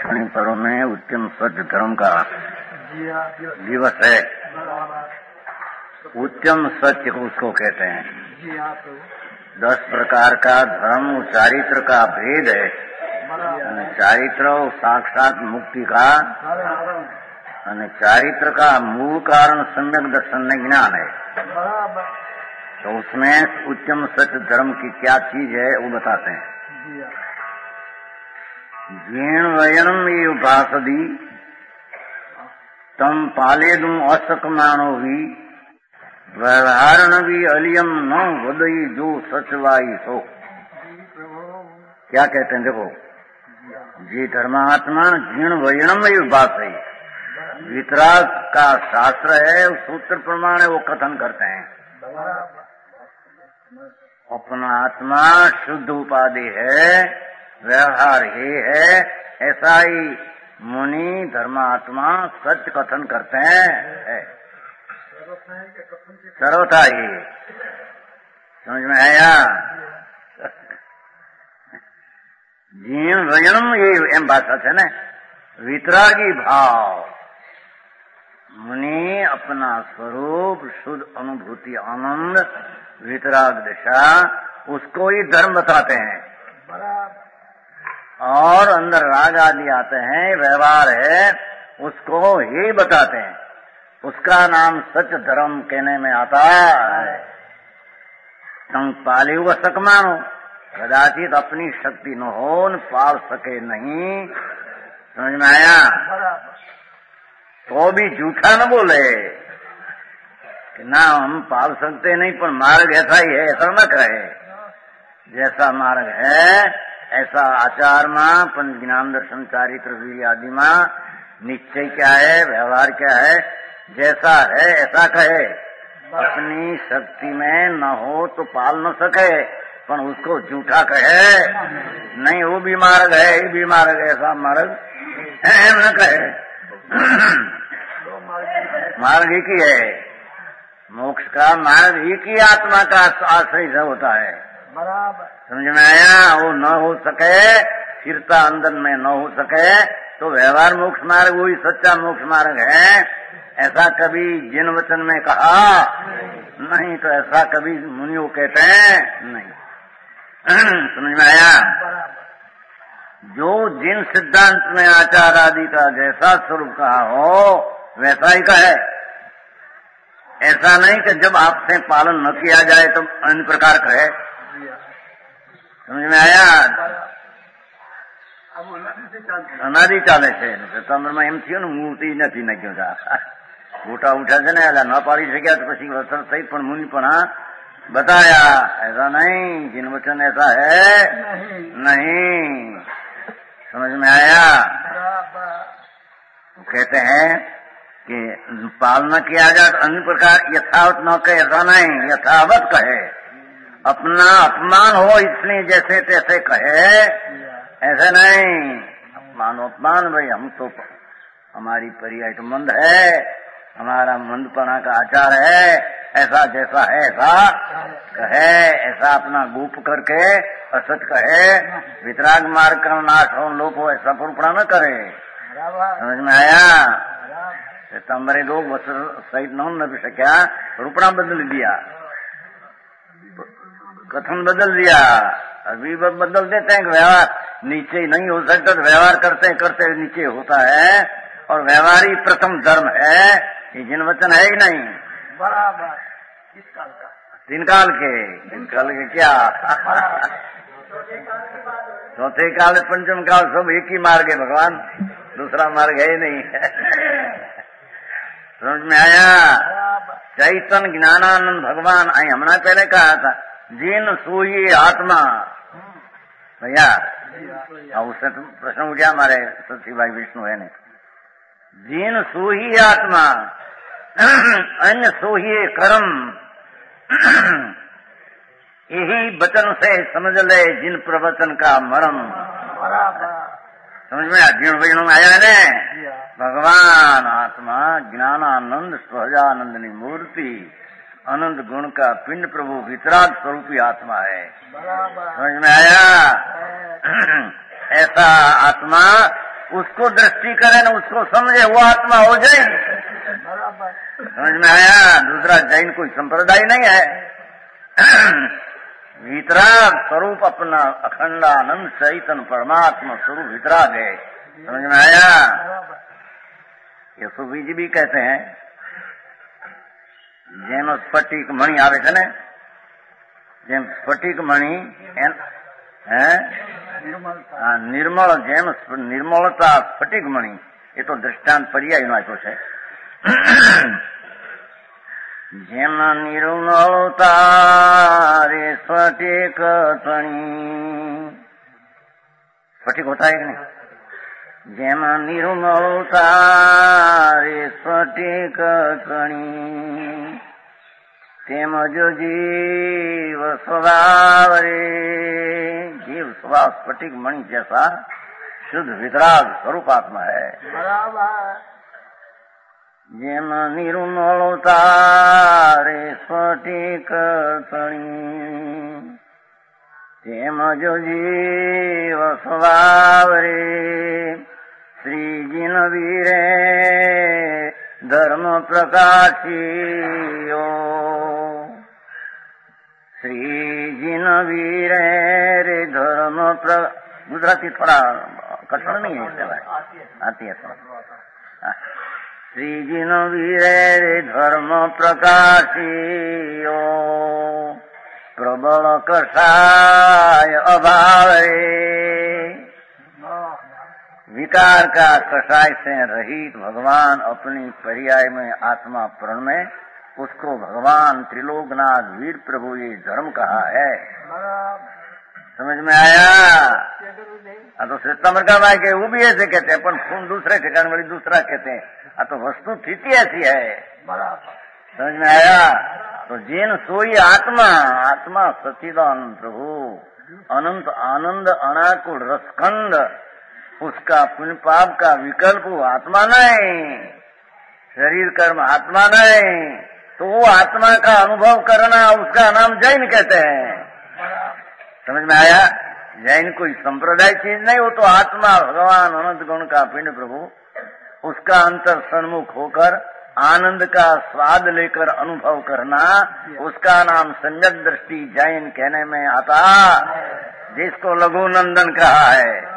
पर्व में उत्तम सत्य धर्म का दिवस है। उत्तम सत्य को उसको कहते हैं। 10 प्रकार का धर्म चारित्र का भेद है। चारित्र साक्षात मुक्ति का, चारित्र का मूल कारण सम्यक दर्शन ज्ञान है। तो उसमें उत्तम सत्य धर्म की क्या चीज है वो बताते हैं। जीण वयनम उपासदी तम पालेदुम असकमानो भी व्यवहारण भी अलियम न वदई जो सचवाई सो। क्या कहते हैं देखो, जी धर्मात्मा जीण वयनम उपास है, वितराग का शास्त्र है, उस सूत्र प्रमाण वो कथन करते हैं। अपना आत्मा शुद्ध उपाधि है, व्यवहार ही है, ऐसा ही मुनि धर्मात्मा सत्य कथन करते हैं। सर्वथा ही समझ में आया। जीवन वजनम ये एम भाषा है न, वितरागी भाव। मुनि अपना स्वरूप शुद्ध अनुभूति आनंद वितराग दशा उसको ही धर्म बताते हैं। और अंदर राग आदि आते हैं, व्यवहार है, उसको ही बताते हैं। उसका नाम सत्य धर्म कहने में आता है। तुम पाले हुआ सक मानो, कदाचित अपनी शक्ति न हो, न पाल सके नहीं। समझ में आया। तो भी झूठा न बोले कि ना हम पाल सकते नहीं, पर मार्ग ऐसा ही है, ऐसा न कहे। जैसा मार्ग है ऐसा आचार मां, पंच ज्ञान दर्शन चारित्र वीर्य आदि मां निश्चय क्या है, व्यवहार क्या है, जैसा है ऐसा कहे। अपनी शक्ति में न हो तो पाल न सके, पर उसको झूठा कहे नहीं, वो भी मार्ग है, ये भी मार्ग है, ऐसा मार्ग न कहे। मार्ग एक ही है, मोक्ष का मार्ग एक ही आत्मा का आश्रय से होता है। समझ में आया। वो न हो सके, स्थिरता अंदर में न हो सके तो व्यवहार मोक्ष मार्ग वही सच्चा मोक्ष मार्ग है, ऐसा कभी जिन वचन में कहा नहीं, तो ऐसा कभी मुनियों कहते हैं नहीं। समझ में आया। जो जिन सिद्धांत में आचार आदि का जैसा स्वरूप कहा हो वैसा ही कहे। ऐसा नहीं कि जब आपसे पालन न किया जाए तो अन्य प्रकार कहे। समझ में आया। अनादि चाले છે સપ્ટેમ્બરમાં એમ થયું ને મૂર્તિ નથી નાખ્યો गोटा उठा છે ને न पाड़ी शक्या तो પછી वसर सही पण मुनि पण बताया ऐसा नहीं, जिन वचन ऐसा है नहीं। समझ में आया। कहते हैं कि पालना किया जाए तो अन्य प्रकार यथावत न कहे, ऐसा नहीं, यथावत कहे। अपना अपमान हो इसलिए जैसे तैसे कहे, ऐसे नहीं। अपमान भाई हम तो हमारी पर्याय तो मंद है, हमारा मंदपना का आचार है, ऐसा जैसा है ऐसा कहे, ऐसा अपना गुप करके असत कहे। वितराग मार्ग का नाश हो, लोग हो, ऐसा पुरपड़ा न करे। समझ में आया। हमारे लोग वस्त्र सहित न शक्या, रूपड़ा बदल दिया, कथन बदल दिया। अभी बदल देते हैं कि व्यवहार नीचे नहीं हो सकता, तो व्यवहार करते करते नीचे होता है। और व्यवहार ही प्रथम धर्म है, ये जिन वचन है ही नहीं। बराबर। किस काल का? 3 काल के। 3 काल के क्या? चौथे काल पंचम काल सब एक ही मार्ग है भगवान, दूसरा मार्ग है ही नहीं। समझ में आया। चैतन्य ज्ञानानंद भगवान आई हमने पहले कहा था, जिन सोई आत्मा। भैया उसने तो प्रश्न उठा हमारे सती भाई विष्णु है ने, जिन सोही आत्मा अन्य सोही कर्म, यही वचन से समझ ले जिन प्रवचन का मरम। समझ में जीर्ण वजन में आया है। भगवान आत्मा ज्ञानानंद सहजानंदनी मूर्ति, अनंत गुण का पिंड प्रभु वितराग स्वरूपी आत्मा है। समझ में आया। ऐसा आत्मा उसको दृष्टि करे न उसको समझे, वो आत्मा हो जाए। समझ में आया? दूसरा जैन कोई संप्रदाय नहीं है। वितराग स्वरूप अपना अखंड आनंद चैतन्य परमात्मा स्वरूप वितराग है। समझ में आया? ये सुबीज भी कहते हैं जेनो स्फटिक मणि आवे छे ने, जेम स्फटिक मणि निर्मल जेम निर्मलता स्फटिक मणि, ये तो दृष्टांत पर्याय नो आप्यो छे। जेम निर्मलता रे स्फटिक मणि, स्फटिक होता है कि नहीं? जेम निर्मलता रे स्फटिक मणि, तेम जो जीव स्वभाव रे, जीव स्वभाव स्फटिक मणि जैसा शुद्ध वितराग स्वरूप आत्मा है। जेम निर्मलता रे स्फटिक मणि, तेम जो जीव स्वभाव रे, श्री जिन वीरे धर्म प्रकाशियो, श्री जिन वीरे रे धर्म गुजराती थोड़ा कठिन नहीं है, आती है थोड़ा। श्री जिन वीरे रे धर्म प्रकाशियो, प्रबल कषाय अभाव रे, विकार का कषाय से रहित भगवान अपनी पर्याय में आत्मा प्रण में, उसको भगवान त्रिलोकनाथ वीर प्रभु ये धर्म कहा है। समझ में आया? तो श्वेतांबर का भाई के वो भी ऐसे कहते हैं, पर खून दूसरे ठिकाने वाली दूसरा कहते हैं। तो वस्तु स्थिति ऐसी है। समझ में आया? तो जिन सोई आत्मा, आत्मा सच्चिदानंद प्रभु अनंत आनंद अनाकुल रसखंड, उसका पुण्य पाप का विकल्प वो आत्मा नहीं, शरीर कर्म आत्मा नहीं, तो वो आत्मा का अनुभव करना उसका नाम जैन कहते हैं। समझ में आया? जैन कोई संप्रदाय चीज नहीं, वो तो आत्मा भगवान अनंत गुण का पिंड प्रभु, उसका अंतर सन्मुख होकर आनंद का स्वाद लेकर अनुभव करना, उसका नाम सम्यक दृष्टि जैन कहने में आता, जिसको लघु नंदन कहा है।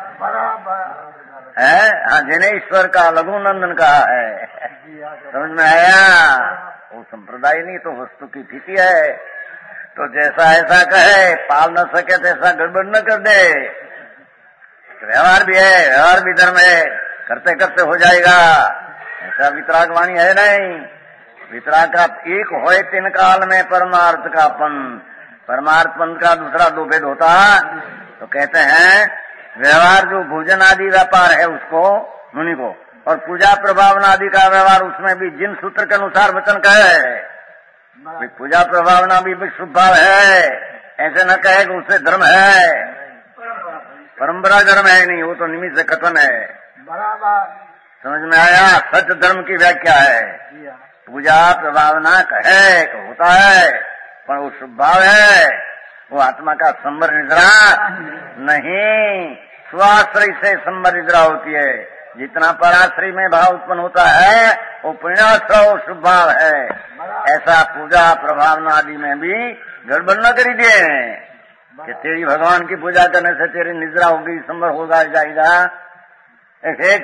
हाँ, जिनेश्वर का लघु नंदन कहा है। समझ में आया? वो संप्रदाय नहीं, तो वस्तु की स्थिति है। तो जैसा ऐसा कहे, पाल न सके तैसा गड़बड़ न कर दे। व्यवहार भी है, व्यवहार भी धर्म है, करते करते हो जाएगा। ऐसा वितराग वाणी है नहीं। वितराग का एक होए तीन काल में परमार्थ का पंथ, परमार्थ पंथ का दूसरा दो भेद होता। तो कहते हैं व्यवहार जो भोजन आदि व्यापार है उसको मुनि को, और पूजा प्रभावना आदि का व्यवहार उसमें भी जिन सूत्र के अनुसार वचन कहे, पूजा प्रभावना भी शुभ भाव है, ऐसे न कहे कि उससे धर्म है, परंपरा धर्म है नहीं, वो तो निमित्त से खत्म है। समझ में आया? सत्य धर्म की व्याख्या है। पूजा प्रभावना कहे तो होता है, पर वो शुभ भाव है, वो आत्मा का संबर निद्रा नहीं, स्वाश्रय से संबर निद्रा होती है। जितना पराश्रय में भाव उत्पन्न होता है वो पुण्याश्रय शुभ भाव है। ऐसा पूजा प्रभावना आदि में भी गड़बड़ न करी दे कि तेरी भगवान की पूजा करने से तेरी निद्रा होगी, संबर होगा जाएगा। एक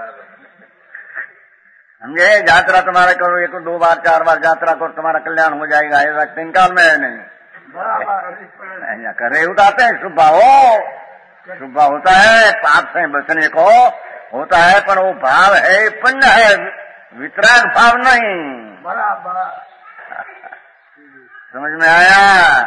समझे? यात्रा तुम्हारा करो, एक दो बार चार बार यात्रा करो, तुम्हारा कल्याण हो जाएगा, ऐसा तीन काल में है नहीं। करे उठाते हैं शुभ भाव, शुभ भाव होता है, पाप से बचने को होता है, पर वो भाव है पुण्य है, वितराग भाव नहीं। समझ में आया?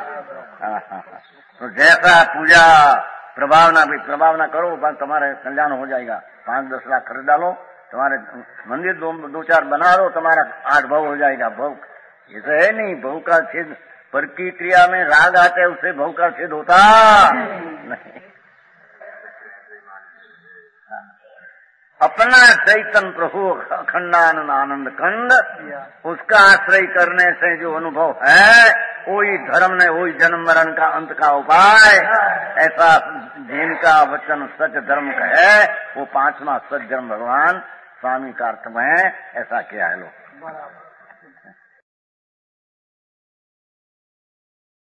तो जैसा पूजा प्रभावना भी प्रभावना करो, बस तुम्हारे कल्याण हो जाएगा। 5-10 लाख खरीद डालो, तुम्हारे मंदिर दो चार बना दो, तुम्हारा 8 भव हो जाएगा। भव ये तो है नहीं, भव का छेद पर की क्रिया में राग आते है, उससे भव का छेद होता नहीं। अपना चैतन्य प्रभु अखंडानंद आनंद खंड, उसका आश्रय करने से जो अनुभव है वही धर्म ने वही जन्म मरण का अंत का उपाय। ऐसा जिनका वचन सच धर्म का है वो 5वां सच धर्म भगवान स्वामी का अर्थ में ऐसा किया है लोग।